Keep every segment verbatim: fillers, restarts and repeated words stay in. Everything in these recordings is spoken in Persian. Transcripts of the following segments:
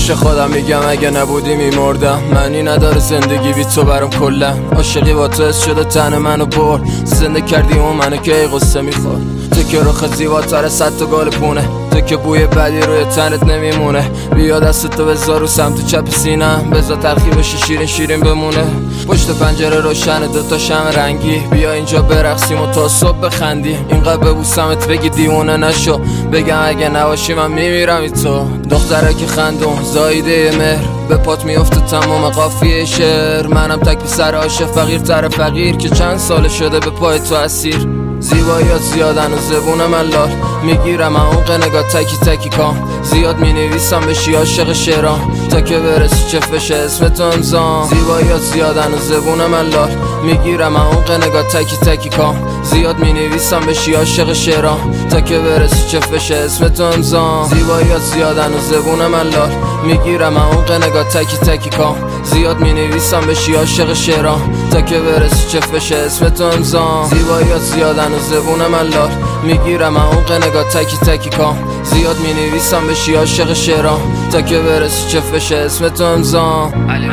پیش خودم میگم اگه نبودی میمردم. معنی نداره زندگی بی تو برام کلا. عاشقی با تو حس شده تن منو برد. زنده کردی اون منو که ای قصه میخورد. تو که رخ زیباتر صد تا گل پونه. تو که بوی بدی روی تنت نمیمونه. بیا دستتو بذار رو سمت چپ سینم. بذار تلخی بشه شیرین شیرین بمونه. پشت پنجره روشن دوتا شمع رنگی. بیا اینجا برقصیم و تا صبح بخندیم. اینقدر ببوسمت بگی دیوونه نشو. بگم اگه نباشی من میمیرم ای تو. دختره که خندون زایده مهر. به پات میفته تمام قافیه شعر. منم تک پسر عاشق فقیرتر فقیر که چند سال شده به پای تو اسیر. زیباییات زیادن و زبون من لال. میگیرم عمق نگاه تکی تکی کام. زیاد مینویسم بشی عاشق شعرام تا که برسی چف بشه اسم تو امضام. زیباییات زیادن و زبون من لال. میگیرم عمق نگاه تکی تکی کام. زیاد مینویسم بشی عاشق شعرام تا که برسی چف بشه اسم تو امضام. زیباییات زیادن و زبون من لال. میگیرم عمق نگاه تکی تکی کام. زیاد مینویسم بشی عاشق شعرام تا که برسی چف بشه اسم تو امضام. زیباییات زیادن و زبون من لال. میگیرم عمق نگاه تکی تکی کام. زیاد مینویسم بشی عاشق شعرام تا که برسی چف بشه اسم تو امضام.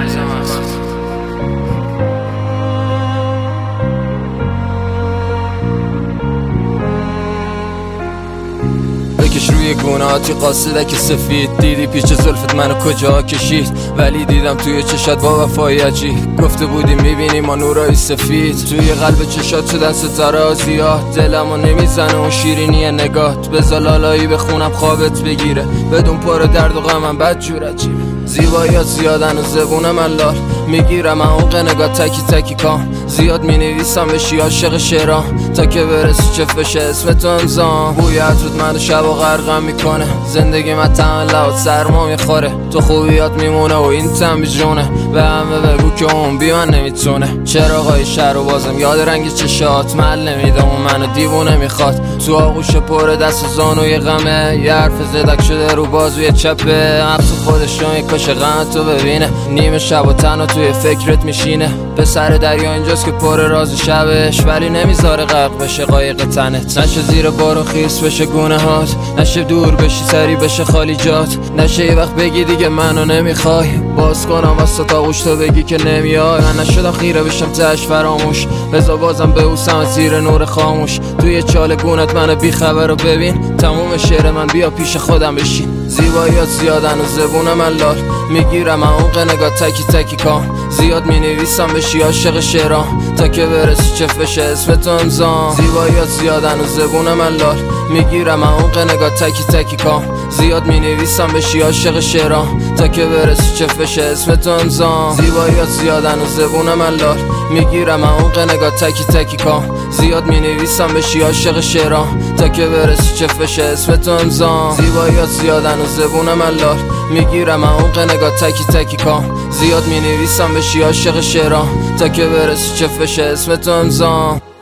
بکش روی گونهاتی قاصدک سفید. دیدی پیچ زلفت منو کجا کشید. ولی دیدم توی چشات با وفای عجیب. گفته بودی میبینی ما نورای سفید. توی قلب چشات شدن ستاره زیاد. دلمو نمیزنه اون شیرینی نگات. بذار لالایی بخونم خوابت بگیره. بدون پر درد و غمم بد جور عجیب. زیباییات زیادن و زبون من لال. میگیرم عمق نگاه تکی تکی کام. زیاد مینویسم بشی عاشق شعرام تا که برسی چف بشه اسم تو امضام. بوی عطرت منو شب و غرقم میکنه. زندگی من طعم لبات سرما میخوره. تو خوبیات میمونه و این تن بیجونه. به همه بگو که اون بی من نمیتونه. چراغای شهر و بازم یاد رنگ چشات. محل نمیده اون منو دیوونه میخواد. تو آغوش پر دست زانوی غمه. یه حرف زدک شده رو بازوی چپه. عکس خودش رو میکشه غم تو ببینه. نیمه شب و تنها توی فکرت میشینه. به سر دریا اینجاست که پر راز شبش. ولی نمیذاره غرق بشه قایق تنت. نشه زیر بارو خیس بشه گونه هات. نشه دور بشی سری بشه خالی جات. نشه یه وقت بگی دیگه منو نمیخوای. باز کنم واسه آغوش تو بگی که نمیای. من نشدم خیره بشم تهش فراموش. بذار بازم ببوسم زیر نور خاموش. توی چال گونت منو بی خبر رو ببین. تموم شعر من بیا پیش خودم بشین. زیباییات زیادن و زبون من لال. میگیرم عمق نگاه تکی تکی کام. زیاد مینویسم بشی عاشق شعرام تا که برسی چف بشه اسم تو امضام. زیباییات زیادن و زبون من لال. میگیرم عمق نگاه تکی تکی کام. زیاد مینویسم بشی عاشق شعرام تا که برسی چف بشه اسم تو امضام. زیباییات زیادن و زبون من لال. میگیرم عمق نگاه تکی تکی کام. زیاد مینویسم بشی عاشق شعرام تا که برسی چف بشه اسم تو امضام. زیباییات زیادن و زبون من لال. میگیرم عمق نگاه تکی تکی کام. زیاد مینویسم بشی عاشق شعرام تا که برسی چف بشه اسم تو امضام.